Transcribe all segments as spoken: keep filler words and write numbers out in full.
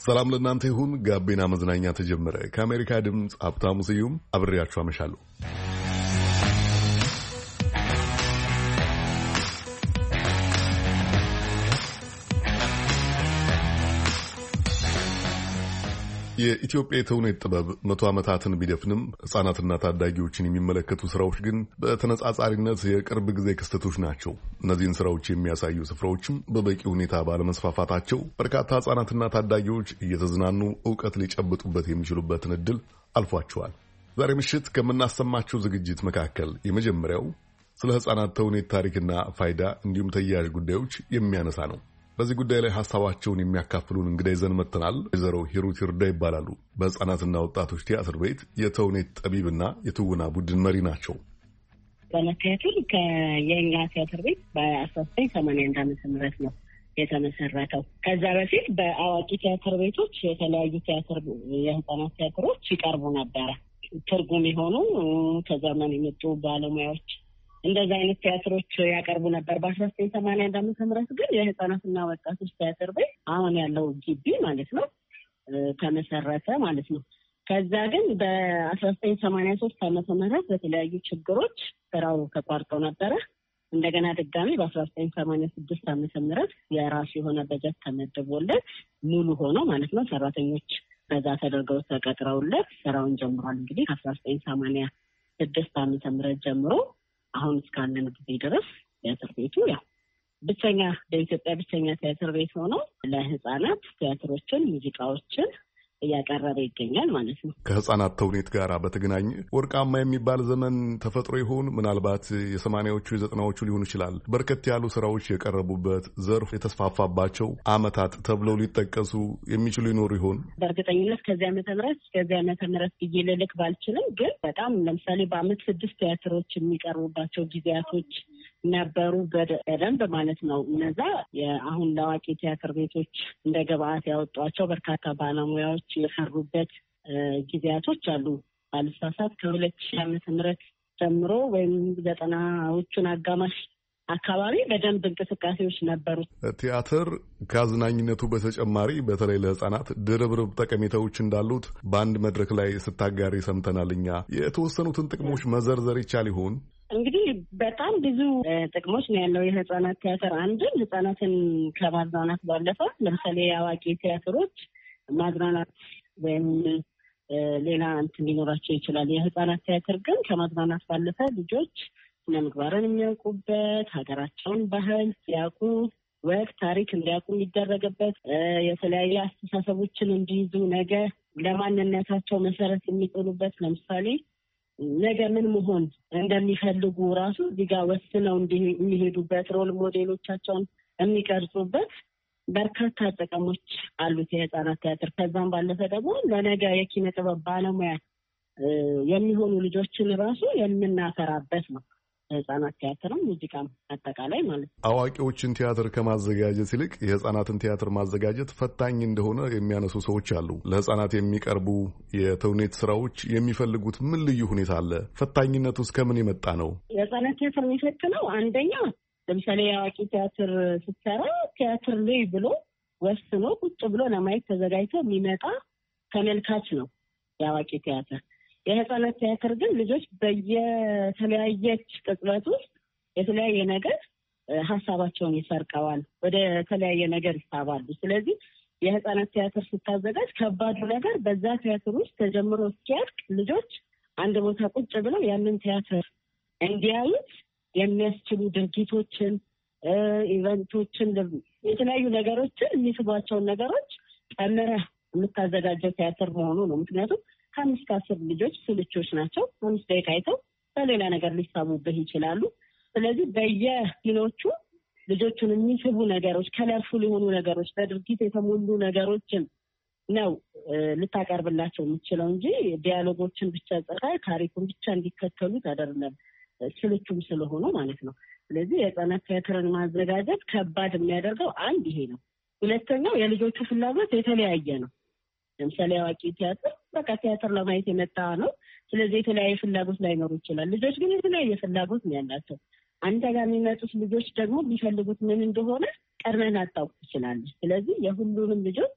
ሰላም ለእናንተ ይሁን። ጋቢና መዝናኛ ተጀመረ። ከአሜሪካ ድምፅ ሀብታሙ ስዩም አብሬያችሁ አመሻለሁ። የኢትዮጵያ የተውኔት ጥበብ መቶ ዓመታትን ቢደፍንም ሕፃናትና ታዳጊዎችን የሚመለከቱ ስራዎች ግን በተነጻጻሪነት የቅርብ ጊዜ ክስተቶች ናቸው። እነዚህን ስራዎች የሚያሳዩ ስፍራዎችም በበቂ ሁኔታ ባለመስፋፋታቸው በርካታ ሕፃናትና ታዳጊዎች እየተዝናኑ ዕውቀት ሊጨብጡበት የሚችሉበትን ዕድል አልፏቸዋል። ዛሬ ምሽት ከምናሰማቸው ዝግጅት መካከል የመጀመሪያው ስለ ሕፃናት ተውኔት ታሪክና ፋይዳ እንዲሁም ተያያዥ ጉዳዮች የሚያነሳ ነው። በዚህ ጉዳይ ላይ ሐሳባቸውን የሚያካፍሉን እንግዳ ይዘን መጥተናል። ወይዘሮ ሂሩት ይርዳ ይባላሉ። በሕፃናትና ወጣቶች ቲያትር ቤት የተውኔት ጠቢብና የትወና ቡድን መሪ ናቸው። ቲያትር ከየኛ ቲያትር ቤት በአስራ ዘጠኝ ሰማንያ አንድ ዓመተ ምህረት ነው የተመሰረተው። ከዛ በፊት በአዋቂ ቲያትር ቤቶች የተለያዩ ቲያትር የሕፃናት ቲያትሮች ይቀርቡ ነበረ። ትርጉም የሆኑ ከዘመን የመጡ ባለሙያዎች እንደዛ አይነት ቲያትሮች ያቀርቡ ነበር። በአስራ ዘጠኝ ሰማንያ አንድ ዓመተ ምህረት ግን የሕፃናትና ወጣቶች ቲያትር ቤት አሁን ያለው ግቢ ማለት ነው ተመሰረተ ማለት ነው። ከዛ ግን በአስራ ዘጠኝ ሰማንያ ሶስት ዓመተ ምህረት በተለያዩ ችግሮች ስራው ተቋርጦ ነበረ። እንደገና ድጋሚ በአስራ ዘጠኝ ሰማንያ ስድስት ዓመተ ምህረት የራሱ የሆነ በጀት ተመድቦለት ሙሉ ሆኖ ማለት ነው ሰራተኞች በዛ ተደርገው ተቀጥረውለት ስራውን ጀምሯል። እንግዲህ ከአስራ ዘጠኝ ሰማንያ ስድስት ዓመተ ምህረት ጀምሮ አሁን እስካለን ጊዜ ድረስ ቲያትር ቤቱ ያው ብቸኛ በኢትዮጵያ ብቸኛ ቲያትር ቤት ሆኖ ለሕፃናት ቲያትሮችን፣ ሙዚቃዎችን እያቀረበ ይገኛል ማለት ነው። ከሕፃናት ተውኔት ጋር በተገናኘ ወርቃማ የሚባል ዘመን ተፈጥሮ ይሆን? ምናልባት የሰማንያዎቹ የዘጠናዎቹ ሊሆን ይችላል። በርከት ያሉ ስራዎች የቀረቡበት ዘርፍ የተስፋፋባቸው ዓመታት ተብለው ሊጠቀሱ የሚችሉ ይኖሩ ይሆን? በእርግጠኝነት ከዚህ ዓመተ ምህረት ከዚህ ዓመተ ምህረት ብዬ ልልክ ባልችልም ግን በጣም ለምሳሌ በአመት ስድስት ቲያትሮች የሚቀርቡባቸው ጊዜያቶች ነበሩ በደንብ ማለት ነው። እነዛ አሁን ለአዋቂ ቲያትር ቤቶች እንደ ግብአት ያወጧቸው በርካታ ባለሙያዎች የሰሩበት ጊዜያቶች አሉ። ባልሳሳት ከሁለት ሺህ ዓመተ ምህረት ጀምሮ ወይም ዘጠናዎቹን አጋማሽ አካባቢ በደንብ እንቅስቃሴዎች ነበሩ። ቲያትር ከአዝናኝነቱ በተጨማሪ በተለይ ለሕፃናት ድርብርብ ጠቀሜታዎች እንዳሉት በአንድ መድረክ ላይ ስታጋሪ ሰምተናል። እኛ የተወሰኑትን ጥቅሞች መዘርዘር ይቻል ይሆን? እንግዲህ በጣም ብዙ ጥቅሞች ነው ያለው የሕፃናት ቲያትር። አንድን ሕፃናትን ከማዝናናት ባለፈ ለምሳሌ የአዋቂ ቲያትሮች ማዝናናት ወይም ሌላ እንትን ሊኖራቸው ይችላል። የሕፃናት ቲያትር ግን ከማዝናናት ባለፈ ልጆች ስነ ምግባርን የሚያውቁበት፣ ሀገራቸውን ባህል ሲያውቁ፣ ወግ ታሪክ እንዲያውቁ የሚደረግበት፣ የተለያየ አስተሳሰቦችን እንዲይዙ ነገ ለማንነታቸው መሰረት የሚጥሉበት ለምሳሌ ነገ ምን መሆን እንደሚፈልጉ ራሱ እዚህ ጋር ወስነው የሚሄዱበት ሮል ሞዴሎቻቸውን የሚቀርጹበት በርካታ ጥቅሞች አሉት የሕፃናት ቲያትር። ከዛም ባለፈ ደግሞ ለነገ የኪነ ጥበብ ባለሙያ የሚሆኑ ልጆችን ራሱ የምናፈራበት ነው ሕፃናት ቲያትርም ሙዚቃም አጠቃላይ ማለት ነው። አዋቂዎችን ቲያትር ከማዘጋጀት ይልቅ የሕፃናትን ቲያትር ማዘጋጀት ፈታኝ እንደሆነ የሚያነሱ ሰዎች አሉ። ለሕፃናት የሚቀርቡ የተውኔት ስራዎች የሚፈልጉት ምን ልዩ ሁኔታ አለ? ፈታኝነቱ እስከምን የመጣ ነው? የሕፃናት ቲያትር የሚፈትነው አንደኛ ለምሳሌ የአዋቂ ቲያትር ስትሰራ ቲያትር ላይ ብሎ ወስኖ ቁጭ ብሎ ለማየት ተዘጋጅቶ የሚመጣ ተመልካች ነው የአዋቂ ቲያትር። የሕፃናት ቲያትር ግን ልጆች በየተለያየች ቅጽበት ውስጥ የተለያየ ነገር ሀሳባቸውን ይሰርቀዋል፣ ወደ ተለያየ ነገር ይሳባሉ። ስለዚህ የሕፃናት ቲያትር ስታዘጋጅ ከባዱ ነገር በዛ ቲያትር ውስጥ ተጀምሮ እስኪያልቅ ልጆች አንድ ቦታ ቁጭ ብለው ያንን ቲያትር እንዲያዩት የሚያስችሉ ድርጊቶችን፣ ኢቨንቶችን፣ የተለያዩ ነገሮችን የሚስቧቸውን ነገሮች ጨምረህ የምታዘጋጀው ቲያትር መሆኑ ነው። ምክንያቱም ከአምስት ከአስር ልጆች ስልቾች ናቸው። አምስት ደቂቃ አይተው በሌላ ነገር ሊሳቡብህ ይችላሉ። ስለዚህ በየፊኖቹ ልጆቹን የሚስቡ ነገሮች፣ ከለርፉል የሆኑ ነገሮች፣ በድርጊት የተሞሉ ነገሮችን ነው ልታቀርብላቸው የምችለው እንጂ ዲያሎጎችን ብቻ ጽፈ ታሪኩን ብቻ እንዲከተሉት አይደለም፣ ስልቹም ስለሆኑ ማለት ነው። ስለዚህ የሕፃናት ቲያትርን ማዘጋጀት ከባድ የሚያደርገው አንድ ይሄ ነው። ሁለተኛው የልጆቹ ፍላጎት የተለያየ ነው። ለምሳሌ አዋቂ ቲያትር በቃ ቲያትር ለማየት የመጣ ነው። ስለዚህ የተለያየ ፍላጎት ላይኖሩ ይችላል። ልጆች ግን የተለያየ ፍላጎት ነው ያላቸው። አንተ ጋር የሚመጡት ልጆች ደግሞ የሚፈልጉት ምን እንደሆነ ቀድመን አታውቅ ትችላለች። ስለዚህ የሁሉንም ልጆች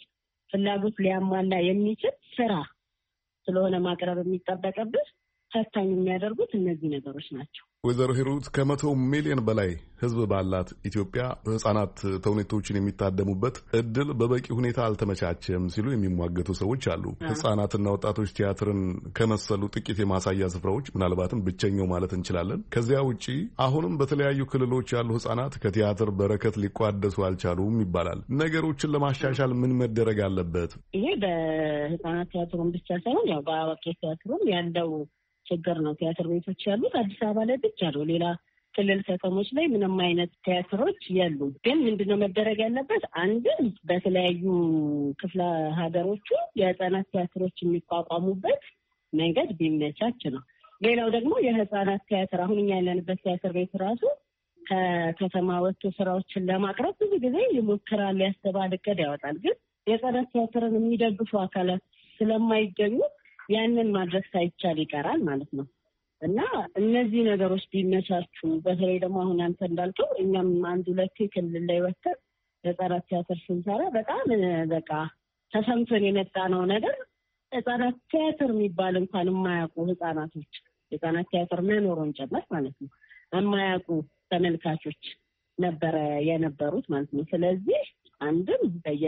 ፍላጎት ሊያሟላ የሚችል ስራ ስለሆነ ማቅረብ የሚጠበቅብህ ፈታኝ የሚያደርጉት እነዚህ ነገሮች ናቸው። ወይዘሮ ሂሩት ከመቶ ሚሊዮን በላይ ህዝብ ባላት ኢትዮጵያ ህጻናት ተውኔቶችን የሚታደሙበት እድል በበቂ ሁኔታ አልተመቻቸም ሲሉ የሚሟገቱ ሰዎች አሉ። ህጻናትና ወጣቶች ቲያትርን ከመሰሉ ጥቂት የማሳያ ስፍራዎች ምናልባትም ብቸኛው ማለት እንችላለን። ከዚያ ውጪ አሁንም በተለያዩ ክልሎች ያሉ ህጻናት ከቲያትር በረከት ሊቋደሱ አልቻሉም ይባላል። ነገሮችን ለማሻሻል ምን መደረግ አለበት? ይሄ በህጻናት ቲያትሩን ብቻ ሳይሆን ያው በአዋቂ ቲያትሩም ያለው ችግር ነው። ቲያትር ቤቶች ያሉት አዲስ አበባ ላይ ብቻ ነው። ሌላ ክልል ከተሞች ላይ ምንም አይነት ቲያትሮች የሉም። ግን ምንድነው መደረግ ያለበት? አንድ በተለያዩ ክፍለ ሀገሮቹ የህፃናት ቲያትሮች የሚቋቋሙበት መንገድ ቢመቻች ነው። ሌላው ደግሞ የህፃናት ቲያትር አሁን እኛ ያለንበት ቲያትር ቤት ራሱ ከከተማ ወጥቶ ስራዎችን ለማቅረብ ብዙ ጊዜ ይሞክራል፣ ያስተባል፣ እቅድ ያወጣል። ግን የህፃናት ቲያትርን የሚደግፉ አካላት ስለማይገኙ ያንን ማድረግ ሳይቻል ይቀራል ማለት ነው። እና እነዚህ ነገሮች ቢመቻቹ፣ በተለይ ደግሞ አሁን አንተ እንዳልከው እኛም አንድ ሁለቴ ክልል ላይ ወጥተን ህጻናት ቲያትር ስንሰራ በጣም በቃ ተሰምቶን የመጣ ነው ነገር ህጻናት ቲያትር የሚባል እንኳን የማያውቁ ህጻናቶች ህጻናት ቲያትር መኖሩን ጨመር ማለት ነው የማያውቁ ተመልካቾች ነበረ የነበሩት ማለት ነው። ስለዚህ አንድም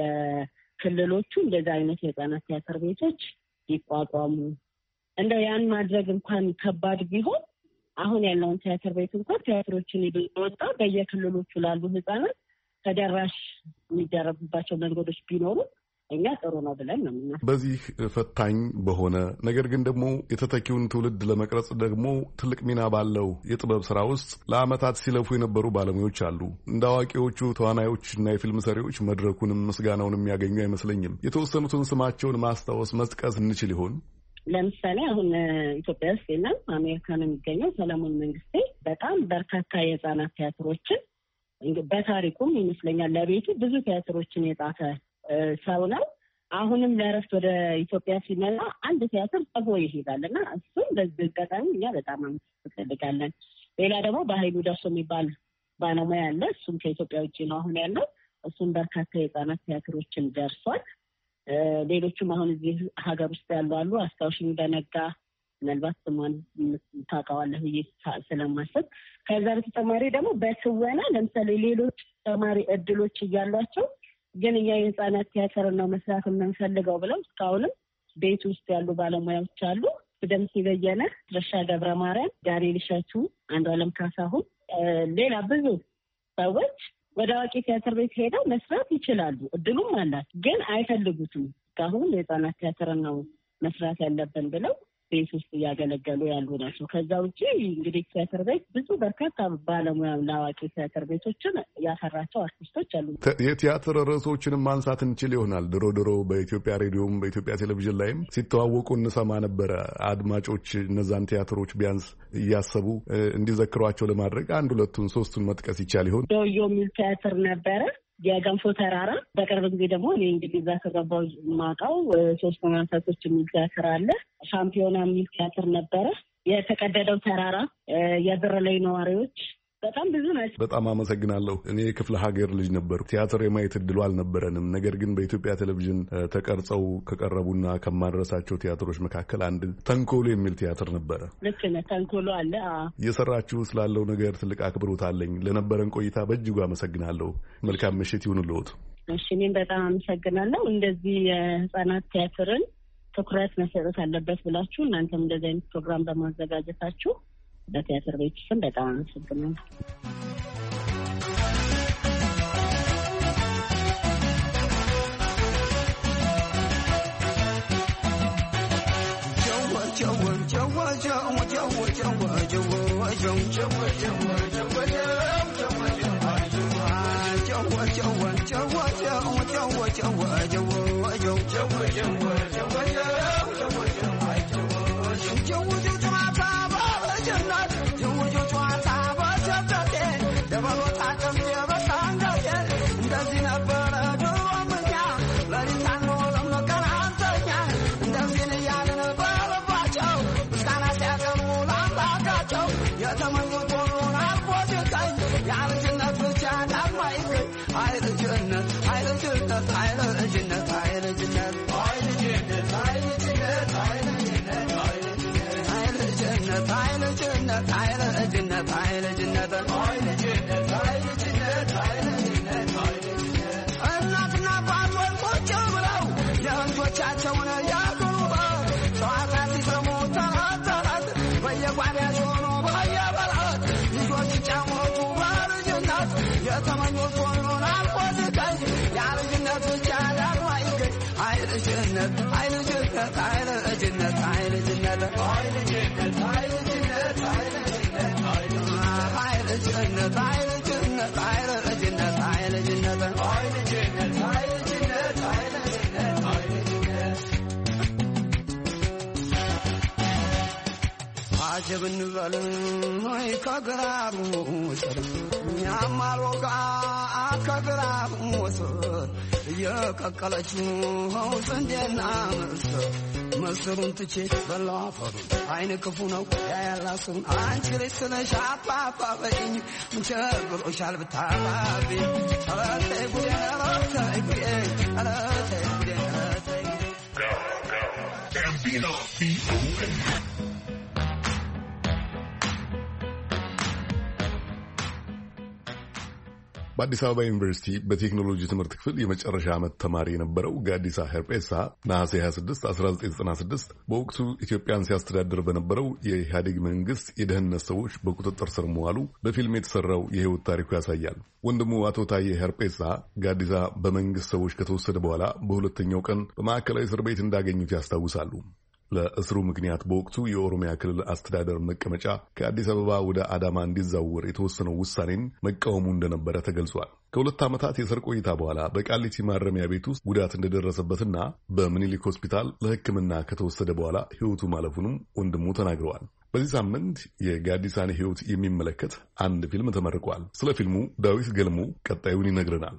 በየክልሎቹ እንደዚህ አይነት የህጻናት ቲያትር ቤቶች ይቋቋሙ። እንደው ያን ማድረግ እንኳን ከባድ ቢሆን አሁን ያለውን ቲያትር ቤት እንኳን ቲያትሮችን ይወጣ በየክልሎቹ ላሉ ህጻናት ተደራሽ የሚደረጉባቸው መንገዶች ቢኖሩ እኛ ጥሩ ነው ብለን ነው ምናምን። በዚህ ፈታኝ በሆነ ነገር ግን ደግሞ የተተኪውን ትውልድ ለመቅረጽ ደግሞ ትልቅ ሚና ባለው የጥበብ ስራ ውስጥ ለአመታት ሲለፉ የነበሩ ባለሙያዎች አሉ። እንደ አዋቂዎቹ ተዋናዮችና የፊልም ሰሪዎች መድረኩንም ምስጋናውንም የሚያገኙ አይመስለኝም። የተወሰኑትን ስማቸውን ማስታወስ መጥቀስ እንችል ይሆን? ለምሳሌ አሁን ኢትዮጵያ ውስጥ የለም፣ አሜሪካ ነው የሚገኘው ሰለሞን መንግስቴ በጣም በርካታ የህፃናት ቲያትሮችን በታሪኩም ይመስለኛል ለቤቱ ብዙ ቲያትሮችን የጻፈ ሰው ነው። አሁንም ለእረፍት ወደ ኢትዮጵያ ሲመጣ አንድ ቲያትር ጽፎ ይሄዳል እና እሱም በዚህ አጋጣሚ እኛ በጣም እንፈልጋለን። ሌላ ደግሞ በኃይሉ ደርሶ የሚባል ባለሙያ አለ። እሱም ከኢትዮጵያ ውጭ ነው አሁን ያለው። እሱም በርካታ የህፃናት ቲያትሮችን ደርሷል። ሌሎቹም አሁን እዚህ ሀገር ውስጥ ያሉ አሉ። አስታውሽኝ በነጋ ምናልባት ስሟን ታውቀዋለህ ብዬ ስለማሰብ። ከዛ በተጨማሪ ደግሞ በትወና ለምሳሌ ሌሎች ተማሪ እድሎች እያሏቸው ግን እኛ የህፃናት ቲያትርን ነው መስራት የምንፈልገው ብለው እስካሁንም ቤት ውስጥ ያሉ ባለሙያዎች አሉ። ደምሴ በየነ፣ ረሻ ገብረ ማርያም፣ ዳንኤል እሸቱ፣ አንዱዓለም ካሳሁን፣ ሌላ ብዙ ሰዎች ወደ አዋቂ ቲያትር ቤት ሄደው መስራት ይችላሉ። እድሉም አላት፣ ግን አይፈልጉትም። እስካሁን የህፃናት ቲያትርን ነው መስራት ያለብን ብለው ቤት ውስጥ እያገለገሉ ያሉ ናቸው። ከዛ ውጭ እንግዲህ ቲያትር ቤት ብዙ በርካታ ባለሙያ ለአዋቂ ቲያትር ቤቶችን ያፈራቸው አርቲስቶች አሉ። የቲያትር ርዕሶችንም ማንሳት እንችል ይሆናል። ድሮ ድሮ በኢትዮጵያ ሬዲዮም በኢትዮጵያ ቴሌቪዥን ላይም ሲተዋወቁ እንሰማ ነበረ። አድማጮች እነዛን ቲያትሮች ቢያንስ እያሰቡ እንዲዘክሯቸው ለማድረግ አንድ ሁለቱን ሶስቱን መጥቀስ ይቻል ይሆን? ዶዮ የሚል ቲያትር ነበረ። የገንፎ ተራራ በቅርብ ጊዜ ደግሞ እኔ እንግዲህ እዛ ከገባሁ የማውቀው ሶስት መንፈሶች የሚል ቲያትር አለ። ሻምፒዮና የሚል ቲያትር ነበረ። የተቀደደው ተራራ፣ የብር ላይ ነዋሪዎች፣ በጣም ብዙ ናቸው። በጣም አመሰግናለሁ። እኔ የክፍለ ሀገር ልጅ ነበርኩ። ቲያትር የማየት እድሉ አልነበረንም። ነገር ግን በኢትዮጵያ ቴሌቪዥን ተቀርጸው ከቀረቡና ከማድረሳቸው ቲያትሮች መካከል አንድ ተንኮሎ የሚል ቲያትር ነበረ። ልክ ነህ፣ ተንኮሎ አለ። እየሰራችሁ ስላለው ነገር ትልቅ አክብሮት አለኝ። ለነበረን ቆይታ በእጅጉ አመሰግናለሁ። መልካም ምሽት ይሁንልዎት። እሺ፣ እኔም በጣም አመሰግናለሁ። እንደዚህ የህፃናት ቲያትርን ትኩረት መሰጠት አለበት ብላችሁ እናንተም እንደዚህ አይነት ፕሮግራም በማዘጋጀታችሁ በቲያትር ቤት ስም በጣም አመሰግናለሁ። Yeah, ልጅነት አይለ ልጅነት አይለ ልጅነት አይለ ልጅነት አይለ ልጅነት አይለ ልጅነት አይለ ልጅነት አጀብ እንበል ወይ ከግራሩ ወሰር ያማሮጋ ከግራሩ ወሰር የቀቀለችው ስንዴና ምስር ምስሩን ትቼ በላፈሩ አይነ ክፉ ነው ያላስሩ አንቺ ልጅ ስለሽ አባባ በይኝ ምን ቸግሮሻል ብታባቢ አላቴ ጉዴ አላቴ ጉዴ አላቴ ጉዴ አላቴ Gambino በአዲስ አበባ ዩኒቨርሲቲ በቴክኖሎጂ ትምህርት ክፍል የመጨረሻ ዓመት ተማሪ የነበረው ጋዲሳ ሄርጴሳ ነሐሴ ሃያ ስድስት አስራ ዘጠኝ ዘጠና ስድስት በወቅቱ ኢትዮጵያን ሲያስተዳድር በነበረው የኢህአዴግ መንግስት የደህንነት ሰዎች በቁጥጥር ስር መዋሉ በፊልም የተሰራው የህይወት ታሪኩ ያሳያል። ወንድሙ አቶ ታዬ ሄርጴሳ ጋዲሳ በመንግስት ሰዎች ከተወሰደ በኋላ በሁለተኛው ቀን በማዕከላዊ እስር ቤት እንዳገኙት ያስታውሳሉ። ለእስሩ ምክንያት በወቅቱ የኦሮሚያ ክልል አስተዳደር መቀመጫ ከአዲስ አበባ ወደ አዳማ እንዲዛወር የተወሰነው ውሳኔን መቃወሙ እንደነበረ ተገልጿል። ከሁለት ዓመታት የእስር ቆይታ በኋላ በቃሊቲ ማረሚያ ቤት ውስጥ ጉዳት እንደደረሰበትና በምኒልክ ሆስፒታል ለሕክምና ከተወሰደ በኋላ ሕይወቱ ማለፉንም ወንድሙ ተናግረዋል። በዚህ ሳምንት የጋዲሳን ሕይወት የሚመለከት አንድ ፊልም ተመርቋል። ስለ ፊልሙ ዳዊት ገልሞ ቀጣዩን ይነግረናል።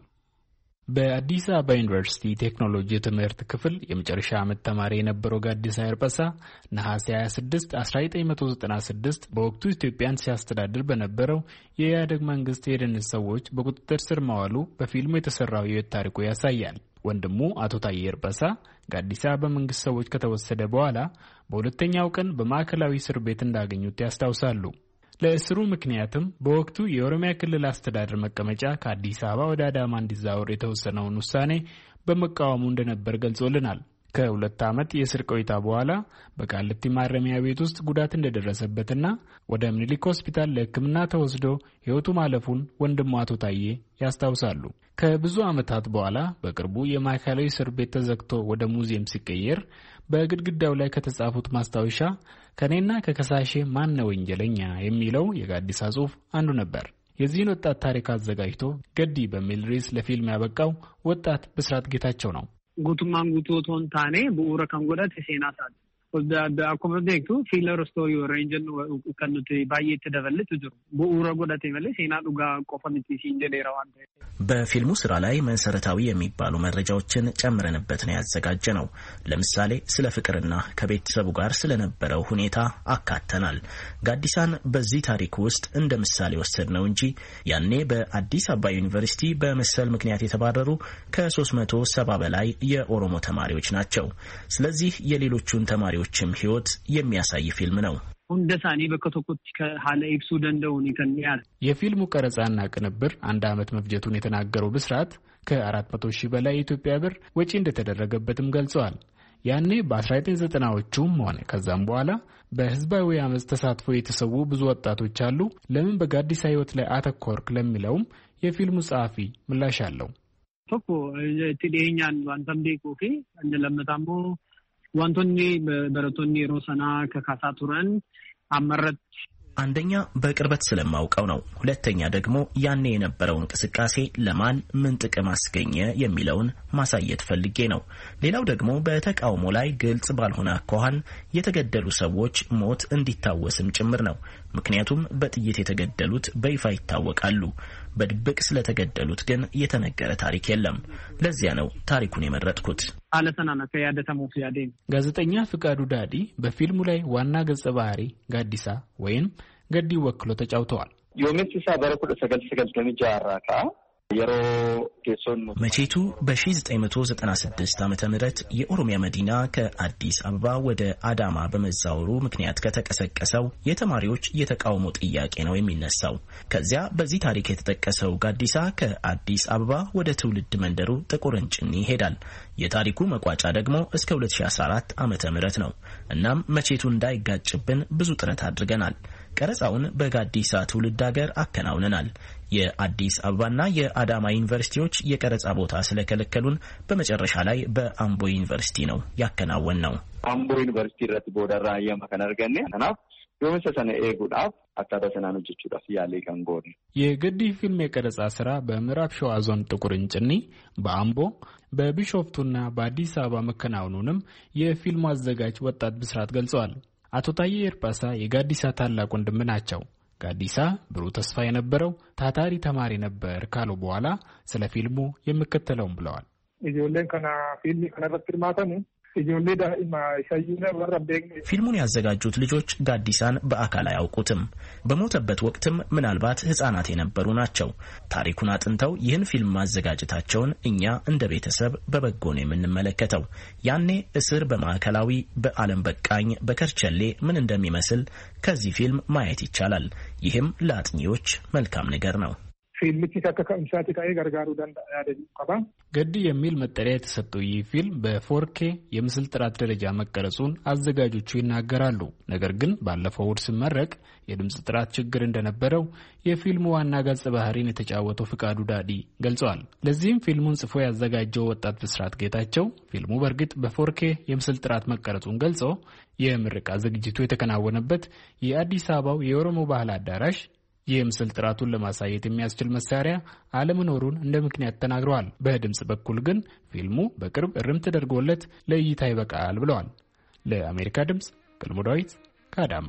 በአዲስ አበባ ዩኒቨርሲቲ ቴክኖሎጂ ትምህርት ክፍል የመጨረሻ ዓመት ተማሪ የነበረው ጋዲሳ ሄርጴሳ ነሐሴ ሃያ ስድስት አስራ ዘጠኝ መቶ ዘጠና ስድስት በወቅቱ ኢትዮጵያን ሲያስተዳድር በነበረው የኢህአዴግ መንግስት የደህንነት ሰዎች በቁጥጥር ስር መዋሉ በፊልሙ የተሰራው የህይወት ታሪኩ ያሳያል። ወንድሙ አቶ ታዬ ሄርጴሳ ጋዲሳ በመንግስት ሰዎች ከተወሰደ በኋላ በሁለተኛው ቀን በማዕከላዊ እስር ቤት እንዳገኙት ያስታውሳሉ። ለእስሩ ምክንያትም በወቅቱ የኦሮሚያ ክልል አስተዳደር መቀመጫ ከአዲስ አበባ ወደ አዳማ እንዲዛወር የተወሰነውን ውሳኔ በመቃወሙ እንደነበር ገልጾልናል። ከሁለት ዓመት የእስር ቆይታ በኋላ በቃሊቲ ማረሚያ ቤት ውስጥ ጉዳት እንደደረሰበትና ወደ ምኒልክ ሆስፒታል ለሕክምና ተወስዶ ሕይወቱ ማለፉን ወንድሙ አቶ ታዬ ያስታውሳሉ። ከብዙ ዓመታት በኋላ በቅርቡ የማዕከላዊ እስር ቤት ተዘግቶ ወደ ሙዚየም ሲቀየር በግድግዳው ላይ ከተጻፉት ማስታወሻ ከኔና ከከሳሼ ማን ነው ወንጀለኛ የሚለው የጋዲሳ ጽሑፍ አንዱ ነበር። የዚህን ወጣት ታሪክ አዘጋጅቶ ገዲ በሚል ርዕስ ለፊልም ያበቃው ወጣት ብስራት ጌታቸው ነው። ጉቱማን ጉቱቶን ታኔ በኡረ ከንጎዳት ሴናታል ወደ አኮመ ዴክቱ ፊለር ስቶሪ ኦሬንጅን ከኑት ባየት ተደበለች ጅሩ በኡረ ጎዳት ይመለስ ሴና ዱጋ ቆፈንቲ ሲንደሌራው አንተ በፊልሙ ስራ ላይ መሰረታዊ የሚባሉ መረጃዎችን ጨምረንበት ነው ያዘጋጀ ነው። ለምሳሌ ስለ ፍቅርና ከቤተሰቡ ጋር ስለነበረው ሁኔታ አካተናል። ጋዲሳን በዚህ ታሪክ ውስጥ እንደ ምሳሌ ወሰድነው እንጂ ያኔ በአዲስ አበባ ዩኒቨርሲቲ በመሰል ምክንያት የተባረሩ ከሶስት መቶ ሰባ በላይ የኦሮሞ ተማሪዎች ናቸው። ስለዚህ የሌሎቹን ተማሪዎችም ህይወት የሚያሳይ ፊልም ነው። ሁንደሳኔ በከተኮት ከሐለ ኢብሱ ደንደውን ይከንያል። የፊልሙ ቀረጻና ቅንብር አንድ አመት መፍጀቱን የተናገረው ብስራት ከአራት መቶ ሺህ በላይ የኢትዮጵያ ብር ወጪ እንደተደረገበትም ገልጸዋል። ያኔ በ19 ዘጠናዎቹም ሆነ ከዛም በኋላ በህዝባዊ አመጽ ተሳትፎ የተሰዉ ብዙ ወጣቶች አሉ። ለምን በጋዲሳ ህይወት ላይ አተኮርክ ለሚለውም የፊልሙ ጸሐፊ ምላሽ አለው። ቶኮ ትዲኛን ዋንተም ዴኮፊ እንደለመታሞ ዋንቶኒ በረቶኒ ሮሰና ከካሳቱረን አመረት አንደኛ በቅርበት ስለማውቀው ነው። ሁለተኛ ደግሞ ያኔ የነበረው እንቅስቃሴ ለማን ምን ጥቅም አስገኘ የሚለውን ማሳየት ፈልጌ ነው። ሌላው ደግሞ በተቃውሞ ላይ ግልጽ ባልሆነ አኳኋን የተገደሉ ሰዎች ሞት እንዲታወስም ጭምር ነው። ምክንያቱም በጥይት የተገደሉት በይፋ ይታወቃሉ። በድብቅ ስለተገደሉት ግን የተነገረ ታሪክ የለም። ለዚያ ነው ታሪኩን የመረጥኩት። አለተናና ከያደተሙ ያዴ ጋዜጠኛ ፍቃዱ ዳዲ በፊልሙ ላይ ዋና ገጸ ባህሪ ጋዲሳ ወይም ገዲ ወክሎ ተጫውተዋል። ዮሜንሲሳ በረኩደ ሰገል ሰገል ከሚጃራካ የሮ ኬሶን መቼቱ በ1996 ዓመተ ምህረት የኦሮሚያ መዲና ከአዲስ አበባ ወደ አዳማ በመዛወሩ ምክንያት ከተቀሰቀሰው የተማሪዎች የተቃውሞ ጥያቄ ነው የሚነሳው። ከዚያ በዚህ ታሪክ የተጠቀሰው ጋዲሳ ከአዲስ አበባ ወደ ትውልድ መንደሩ ጥቁር እንጭኒ ይሄዳል። የታሪኩ መቋጫ ደግሞ እስከ ሁለት ሺህ አስራ አራት ዓመተ ምህረት ነው። እናም መቼቱ እንዳይጋጭብን ብዙ ጥረት አድርገናል። ቀረጻውን በጋዲሳ ትውልድ ሀገር አከናውነናል። የአዲስ አበባና የአዳማ ዩኒቨርሲቲዎች የቀረጻ ቦታ ስለከለከሉን በመጨረሻ ላይ በአምቦ ዩኒቨርሲቲ ነው ያከናወን ነው። አምቦ ዩኒቨርሲቲ ረት ቦደራ የመከነርገኔ ተናፍ ዮመሰሰነ ኤጉዳፍ akkaataa sanaan hojjechuudhaaf yaalii kan goone. የገዲ ፊልም የቀረጻ ስራ በምዕራብ ሸዋ ዞን ጥቁር እንጭኒ በአምቦ በቢሾፍቱና በአዲስ አበባ መከናወኑንም የፊልሙ አዘጋጅ ወጣት ብስራት ገልጸዋል። አቶ ታዬ ኤርጳሳ የጋዲሳ ታላቅ ወንድም ናቸው። ጋዲሳ ብሩህ ተስፋ የነበረው ታታሪ ተማሪ ነበር ካሉ በኋላ ስለ ፊልሙ የሚከተለውን ብለዋል። ijoolleen kana fiilmii kanarratti hirmaatan ijoollee daa'ima isayyina warra beekne ፊልሙን ያዘጋጁት ልጆች ጋዲሳን በአካል አያውቁትም። በሞተበት ወቅትም ምናልባት ህፃናት የነበሩ ናቸው። ታሪኩን አጥንተው ይህን ፊልም ማዘጋጀታቸውን እኛ እንደ ቤተሰብ በበጎ ነው የምንመለከተው። ያኔ እስር በማዕከላዊ በአለም በቃኝ በከርቸሌ ምን እንደሚመስል ከዚህ ፊልም ማየት ይቻላል። ይህም ለአጥኚዎች መልካም ነገር ነው። ፊልምቲ ተከካምሳት ታዬ ጋርጋሩ ደንዳ ያደኝ ቀባ ገዲ የሚል መጠሪያ የተሰጠው ይህ ፊልም በፎር ኬ የምስል ጥራት ደረጃ መቀረጹን አዘጋጆቹ ይናገራሉ። ነገር ግን ባለፈው እሁድ ሲመረቅ የድምጽ ጥራት ችግር እንደነበረው የፊልሙ ዋና ገጸ ባህሪን የተጫወተው ፍቃዱ ዳዲ ገልጸዋል። ለዚህም ፊልሙን ጽፎ ያዘጋጀው ወጣት ብስራት ጌታቸው ፊልሙ በእርግጥ በፎር ኬ የምስል ጥራት መቀረጹን ገልጾ የምርቃ ዝግጅቱ የተከናወነበት የአዲስ አበባው የኦሮሞ ባህል አዳራሽ የምስል ጥራቱን ለማሳየት የሚያስችል መሳሪያ አለመኖሩን እንደ ምክንያት ተናግረዋል። በድምጽ በኩል ግን ፊልሙ በቅርብ እርምት ተደርጎለት ለእይታ ይበቃል ብለዋል። ለአሜሪካ ድምጽ ገልሞ ዳዊት ከአዳማ።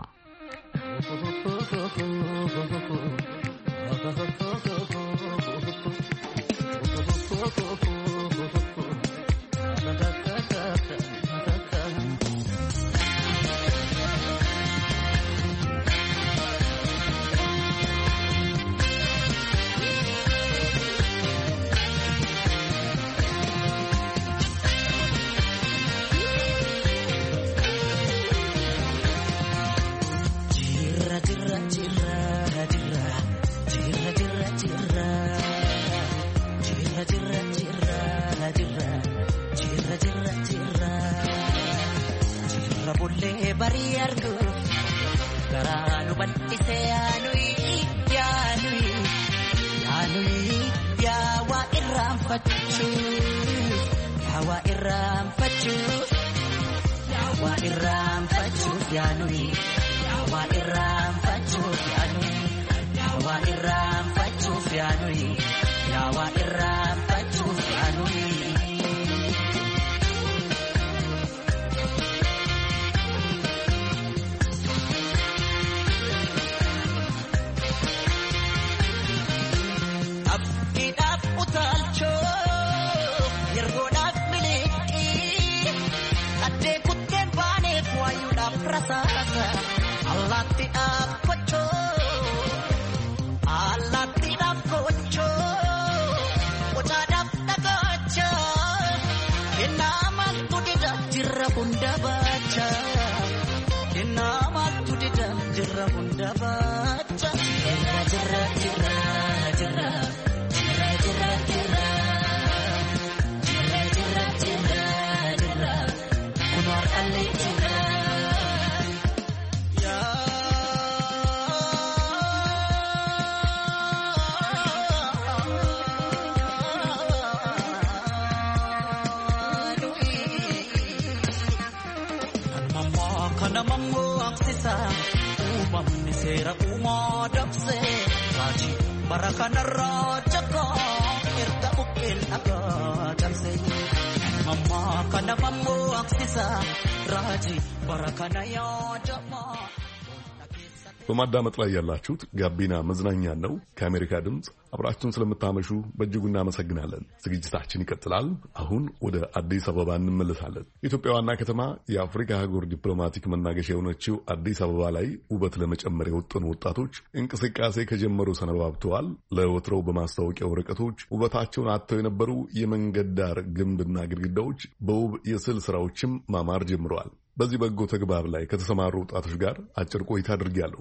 በማዳመጥ ላይ ያላችሁት ጋቢና መዝናኛ ነው። ከአሜሪካ ድምጽ አብራችሁን ስለምታመሹ በእጅጉ እናመሰግናለን። ዝግጅታችን ይቀጥላል። አሁን ወደ አዲስ አበባ እንመለሳለን። ኢትዮጵያ ዋና ከተማ የአፍሪካ አህጉር ዲፕሎማቲክ መናገሻ የሆነችው አዲስ አበባ ላይ ውበት ለመጨመር የወጠኑ ወጣቶች እንቅስቃሴ ከጀመሩ ሰነባብተዋል። ለወትሮው በማስታወቂያ ወረቀቶች ውበታቸውን አጥተው የነበሩ የመንገድ ዳር ግንብና ግድግዳዎች በውብ የስዕል ስራዎችም ማማር ጀምረዋል። በዚህ በጎ ተግባር ላይ ከተሰማሩ ወጣቶች ጋር አጭር ቆይታ አድርጌያለሁ።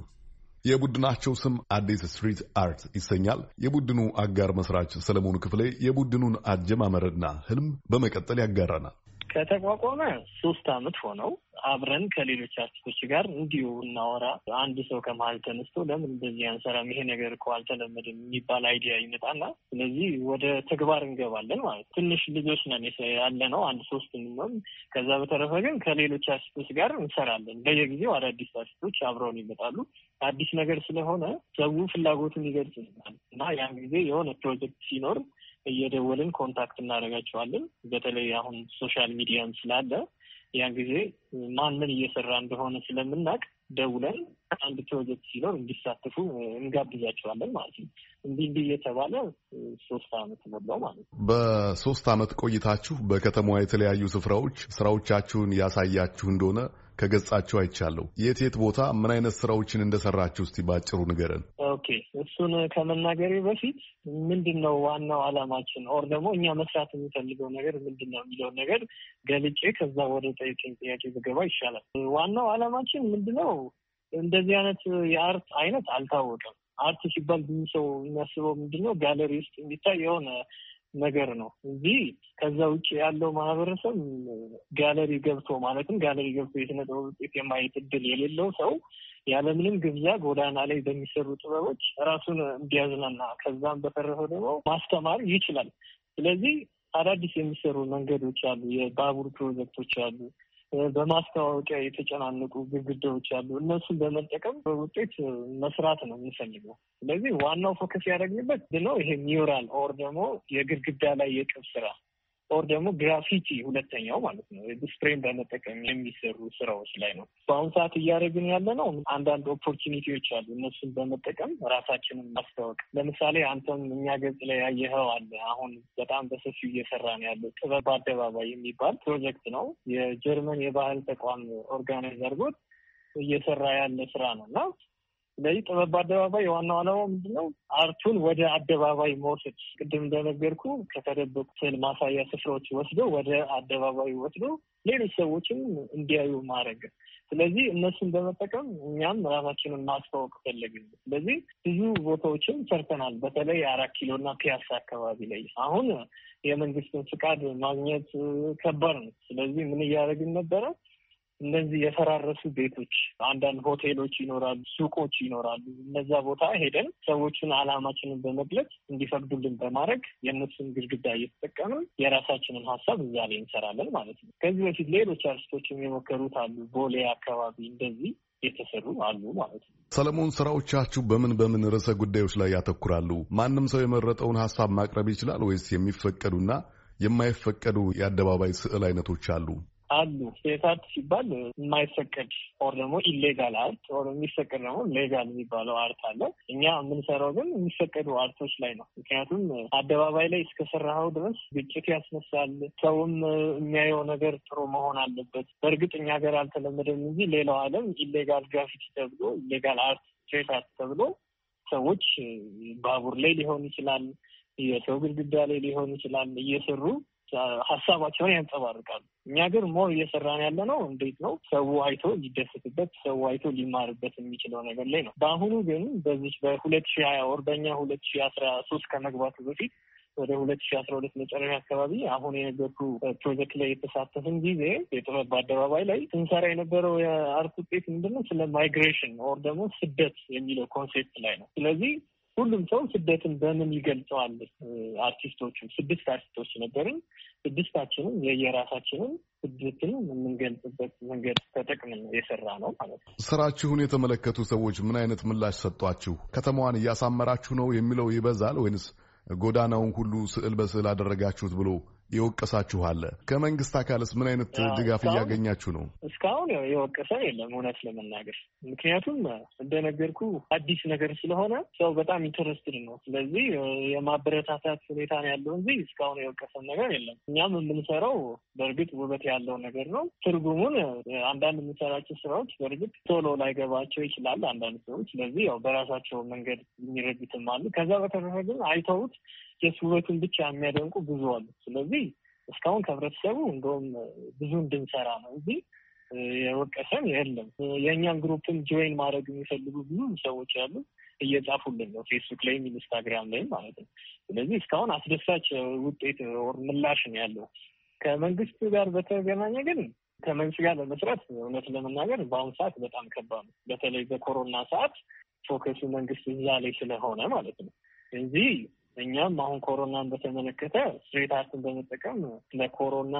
የቡድናቸው ስም አዲስ ስትሪት አርት ይሰኛል። የቡድኑ አጋር መስራች ሰለሞን ክፍሌ የቡድኑን አጀማመርና ህልም በመቀጠል ያጋራናል። ከተቋቋመ ሶስት አመት ሆነው አብረን ከሌሎች አርቲስቶች ጋር እንዲሁ እናወራ። አንድ ሰው ከመሀል ተነስቶ ለምን እንደዚህ አንሰራም፣ ይሄ ነገር እኮ አልተለመደም የሚባል አይዲያ ይመጣና ስለዚህ ወደ ተግባር እንገባለን ማለት ነው። ትንሽ ልጆች ነን ያለ ነው አንድ ሶስት ምንም። ከዛ በተረፈ ግን ከሌሎች አርቲስቶች ጋር እንሰራለን። በየጊዜው አዳዲስ አርቲስቶች አብረውን ይመጣሉ። አዲስ ነገር ስለሆነ ሰው ፍላጎቱን ይገልጽልናል እና ያን ጊዜ የሆነ ፕሮጀክት ሲኖር እየደወልን ኮንታክት እናደርጋቸዋለን። በተለይ አሁን ሶሻል ሚዲያም ስላለ ያን ጊዜ ማን ምን እየሰራ እንደሆነ ስለምናውቅ ደውለን አንድ ፕሮጀክት ሲኖር እንዲሳተፉ እንጋብዛቸዋለን ማለት ነው። እንዲህ እንዲህ እየተባለ ሶስት አመት ሞላው ማለት ነው። በሶስት አመት ቆይታችሁ በከተማዋ የተለያዩ ስፍራዎች ስራዎቻችሁን ያሳያችሁ እንደሆነ ከገጻችሁ አይቻለሁ። የት የት ቦታ ምን አይነት ስራዎችን እንደሰራችሁ እስቲ ባጭሩ ንገረን። ኦኬ፣ እሱን ከመናገሬ በፊት ምንድነው ዋናው አላማችን ኦር ደግሞ እኛ መስራት የሚፈልገው ነገር ምንድነው የሚለውን ነገር ገልጬ ከዛ ወደ ጠይቀኝ ጥያቄ ብገባ ይሻላል። ዋናው አላማችን ምንድነው? እንደዚህ አይነት የአርት አይነት አልታወቀም። አርት ሲባል ብዙ ሰው የሚያስበው ምንድነው ጋለሪ ውስጥ የሚታይ የሆነ ነገር ነው እንጂ ከዛ ውጭ ያለው ማህበረሰብ ጋለሪ ገብቶ ማለትም ጋለሪ ገብቶ የስነ ጥበብ ውጤት የማየት እድል የሌለው ሰው ያለምንም ግብዣ ጎዳና ላይ በሚሰሩ ጥበቦች ራሱን እንዲያዝናና ከዛም በተረፈ ደግሞ ማስተማር ይችላል። ስለዚህ አዳዲስ የሚሰሩ መንገዶች አሉ፣ የባቡር ፕሮጀክቶች አሉ፣ በማስታወቂያ የተጨናነቁ ግድግዳዎች አሉ። እነሱን በመጠቀም ውጤት መስራት ነው የምንፈልገው። ስለዚህ ዋናው ፎከስ ያደረግንበት ነው ይሄ ሚውራል ኦር ደግሞ የግድግዳ ላይ የቅብ ስራ ኦር ደግሞ ግራፊቲ ሁለተኛው ማለት ነው። ስፕሬን በመጠቀም የሚሰሩ ስራዎች ላይ ነው በአሁኑ ሰዓት እያደረግን ያለ ነው። አንዳንድ ኦፖርቹኒቲዎች አሉ፣ እነሱን በመጠቀም ራሳችንን ማስታወቅ። ለምሳሌ አንተም እኛ ገጽ ላይ ያየኸው አለ። አሁን በጣም በሰፊው እየሰራ ነው ያለው ጥበብ በአደባባይ የሚባል ፕሮጀክት ነው። የጀርመን የባህል ተቋም ኦርጋናይዝ አድርጎት እየሰራ ያለ ስራ ነው እና ስለዚህ ጥበብ በአደባባይ የዋናው ዓላማው ምንድነው? አርቱን ወደ አደባባይ መውሰድ። ቅድም እንደነገርኩ ከተደበቁ ስዕል ማሳያ ስፍራዎች ወስዶ ወደ አደባባይ ወስዶ ሌሎች ሰዎችም እንዲያዩ ማድረግ። ስለዚህ እነሱን በመጠቀም እኛም ራሳችንን ማስተዋወቅ ፈለግን። ስለዚህ ብዙ ቦታዎችን ሰርተናል። በተለይ አራት ኪሎ እና ፒያሳ አካባቢ ላይ አሁን የመንግስትን ፍቃድ ማግኘት ከባድ ነው። ስለዚህ ምን እያደረግን ነበረ? እነዚህ የፈራረሱ ቤቶች፣ አንዳንድ ሆቴሎች ይኖራሉ፣ ሱቆች ይኖራሉ። እነዛ ቦታ ሄደን ሰዎችን አላማችንን በመግለጽ እንዲፈቅዱልን በማድረግ የእነሱን ግድግዳ እየተጠቀምን የራሳችንን ሀሳብ እዛ ላይ እንሰራለን ማለት ነው። ከዚህ በፊት ሌሎች አርቲስቶችም የሞከሩት አሉ። ቦሌ አካባቢ እንደዚህ የተሰሩ አሉ ማለት ነው። ሰለሞን፣ ስራዎቻችሁ በምን በምን ርዕሰ ጉዳዮች ላይ ያተኩራሉ? ማንም ሰው የመረጠውን ሀሳብ ማቅረብ ይችላል ወይስ የሚፈቀዱና የማይፈቀዱ የአደባባይ ስዕል አይነቶች አሉ? አሉ። ስቴት አርት ሲባል የማይፈቀድ ኦር ደግሞ ኢሌጋል አርት ኦር የሚፈቀድ ደግሞ ሌጋል የሚባለው አርት አለ። እኛ የምንሰራው ግን የሚፈቀዱ አርቶች ላይ ነው። ምክንያቱም አደባባይ ላይ እስከሰራኸው ድረስ ግጭት ያስነሳል። ሰውም የሚያየው ነገር ጥሩ መሆን አለበት። በእርግጥ እኛ ሀገር አልተለመደም እንጂ ሌላው ዓለም ኢሌጋል ግራፊቲ ተብሎ ኢሌጋል አርት ስቴት አርት ተብሎ ሰዎች ባቡር ላይ ሊሆን ይችላል፣ የሰው ግድግዳ ላይ ሊሆን ይችላል እየሰሩ ሀሳባቸውን ያንጸባርቃሉ። እኛ ግን ሞር እየሰራን ያለ ነው እንዴት ነው ሰው አይቶ ሊደሰትበት ሰው አይቶ ሊማርበት የሚችለው ነገር ላይ ነው። በአሁኑ ግን በዚህ በሁለት ሺህ ሀያ ወር በእኛ ሁለት ሺህ አስራ ሶስት ከመግባቱ በፊት ወደ ሁለት ሺህ አስራ ሁለት መጨረሻ አካባቢ አሁን የነገርኩ ፕሮጀክት ላይ የተሳተፍን ጊዜ የጥበብ በአደባባይ ላይ ስንሰራ የነበረው የአርት ውጤት ምንድነው? ስለ ማይግሬሽን ኦር ደግሞ ስደት የሚለው ኮንሴፕት ላይ ነው። ስለዚህ ሁሉም ሰው ስደትን በምን ይገልጸዋል? አርቲስቶቹ ስድስት አርቲስቶች ነበርን። ስድስታችንም የየራሳችንን ስደትን የምንገልጽበት መንገድ ተጠቅመን የሰራ ነው ማለት ነው። ስራችሁን የተመለከቱ ሰዎች ምን አይነት ምላሽ ሰጧችሁ? ከተማዋን እያሳመራችሁ ነው የሚለው ይበዛል ወይንስ ጎዳናውን ሁሉ ስዕል በስዕል አደረጋችሁት ብሎ የወቀሳችሁ አለ? ከመንግስት አካልስ ምን አይነት ድጋፍ እያገኛችሁ ነው? እስካሁን ያው የወቀሰን የለም እውነት ለመናገር ምክንያቱም እንደነገርኩ አዲስ ነገር ስለሆነ ሰው በጣም ኢንተረስትድ ነው። ስለዚህ የማበረታታት ሁኔታ ነው ያለው እንጂ እስካሁን የወቀሰን ነገር የለም። እኛም የምንሰራው በእርግጥ ውበት ያለው ነገር ነው። ትርጉሙን አንዳንድ የምንሰራቸው ስራዎች በእርግጥ ቶሎ ላይገባቸው ይችላል አንዳንድ ሰዎች። ስለዚህ ያው በራሳቸው መንገድ የሚረዱትም አሉ። ከዛ በተረፈ ግን አይተውት የሱ ውበቱን ብቻ የሚያደንቁ ብዙ አሉ። ስለዚህ እስካሁን ከህብረተሰቡ እንደውም ብዙ እንድንሰራ ነው እንጂ የወቀሰን የለም። የእኛን ግሩፕን ጆይን ማድረግ የሚፈልጉ ብዙ ሰዎች ያሉ እየጻፉልን ነው ፌስቡክ ላይም ኢንስታግራም ላይም ማለት ነው። ስለዚህ እስካሁን አስደሳች ውጤት ወር ምላሽ ነው ያለው። ከመንግስት ጋር በተገናኘ ግን ከመንግስት ጋር ለመስራት እውነት ለመናገር በአሁኑ ሰዓት በጣም ከባድ ነው። በተለይ በኮሮና ሰዓት ፎከሱ መንግስት እዛ ላይ ስለሆነ ማለት ነው እንጂ እኛም አሁን ኮሮናን በተመለከተ ስትሬት አርትን በመጠቀም ለኮሮና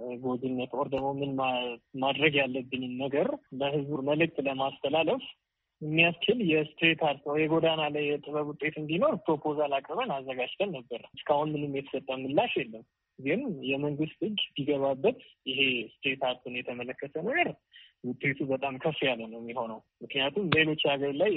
ጎጂነት ወር ደግሞ ምን ማድረግ ያለብንን ነገር ለህዝቡ መልእክት ለማስተላለፍ የሚያስችል የስትሬት አርት ወይ የጎዳና ላይ የጥበብ ውጤት እንዲኖር ፕሮፖዛል አቅርበን አዘጋጅተን ነበር። እስካሁን ምንም የተሰጠ ምላሽ የለም። ግን የመንግስት እጅ ቢገባበት ይሄ ስትሬት አርትን የተመለከተ ነገር ውጤቱ በጣም ከፍ ያለ ነው የሚሆነው። ምክንያቱም ሌሎች ሀገር ላይ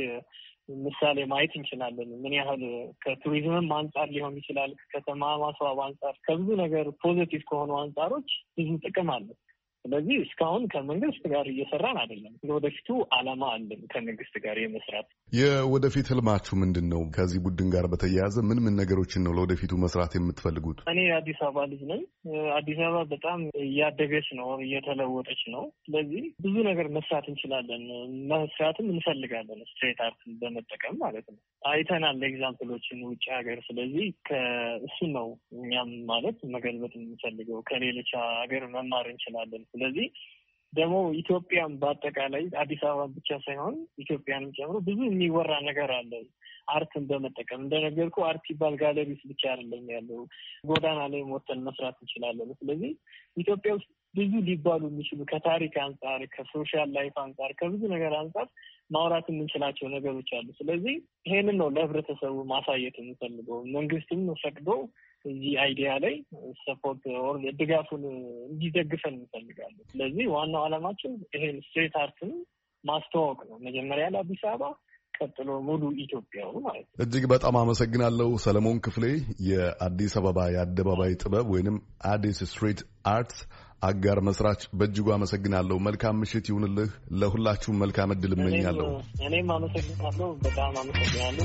ምሳሌ ማየት እንችላለን። ምን ያህል ከቱሪዝምም አንጻር ሊሆን ይችላል፣ ከተማ ማስዋብ አንጻር፣ ከብዙ ነገር ፖዚቲቭ ከሆኑ አንጻሮች ብዙ ጥቅም አለ። ስለዚህ እስካሁን ከመንግስት ጋር እየሰራን አይደለም። ለወደፊቱ አላማ አለን ከመንግስት ጋር የመስራት። የወደፊት ህልማችሁ ምንድን ነው? ከዚህ ቡድን ጋር በተያያዘ ምን ምን ነገሮችን ነው ለወደፊቱ መስራት የምትፈልጉት? እኔ የአዲስ አበባ ልጅ ነኝ። አዲስ አበባ በጣም እያደገች ነው፣ እየተለወጠች ነው። ስለዚህ ብዙ ነገር መስራት እንችላለን፣ መስራትም እንፈልጋለን። ስትሬት አርትን በመጠቀም ማለት ነው። አይተናል ኤግዛምፕሎችን ውጭ ሀገር። ስለዚህ ከእሱ ነው እኛም ማለት መገልበጥ የምንፈልገው። ከሌሎች ሀገር መማር እንችላለን። ስለዚህ ደግሞ ኢትዮጵያን በአጠቃላይ አዲስ አበባ ብቻ ሳይሆን ኢትዮጵያንም ጨምሮ ብዙ የሚወራ ነገር አለ። አርትን በመጠቀም እንደነገርኩ አርት ይባል ጋለሪስ ብቻ አይደለም ያለው፣ ጎዳና ላይ ወጥተን መስራት እንችላለን። ስለዚህ ኢትዮጵያ ውስጥ ብዙ ሊባሉ የሚችሉ ከታሪክ አንጻር፣ ከሶሻል ላይፍ አንጻር፣ ከብዙ ነገር አንጻር ማውራት የምንችላቸው ነገሮች አሉ። ስለዚህ ይሄንን ነው ለህብረተሰቡ ማሳየት የምንፈልገው። መንግስትም ፈቅዶ እዚህ አይዲያ ላይ ሰፖርት ኦር ድጋፉን እንዲደግፈን እንፈልጋለን። ስለዚህ ዋናው ዓላማችን ይሄን ስትሬት አርትን ማስተዋወቅ ነው። መጀመሪያ ለአዲስ አበባ፣ ቀጥሎ ሙሉ ኢትዮጵያው ማለት ነው። እጅግ በጣም አመሰግናለሁ። ሰለሞን ክፍሌ የአዲስ አበባ የአደባባይ ጥበብ ወይንም አዲስ ስትሪት አርት አጋር መስራች፣ በእጅጉ አመሰግናለሁ። መልካም ምሽት ይሁንልህ። ለሁላችሁም መልካም እድል እመኛለሁ። እኔም አመሰግናለሁ። በጣም አመሰግናለሁ።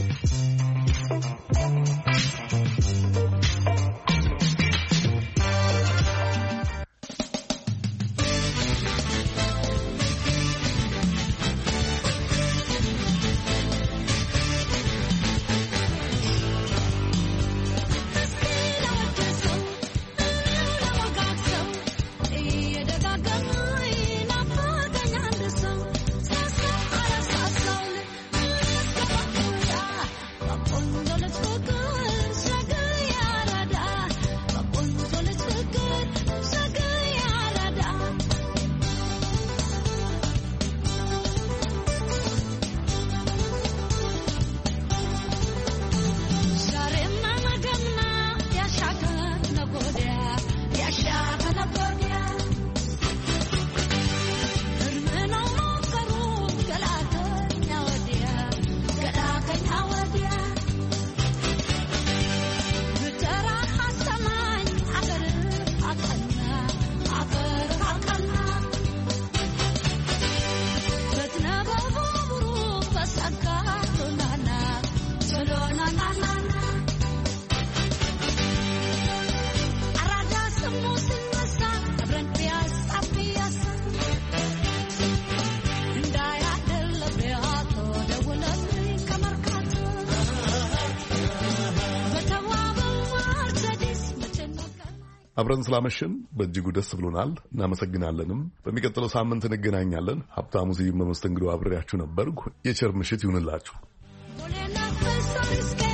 አብረን ስላመሸን በእጅጉ ደስ ብሎናል። እናመሰግናለንም። በሚቀጥለው ሳምንት እንገናኛለን። ሀብታሙ ስዩም በመስተንግዶ አብሬያችሁ ነበርኩ። የቸር ምሽት ይሁንላችሁ።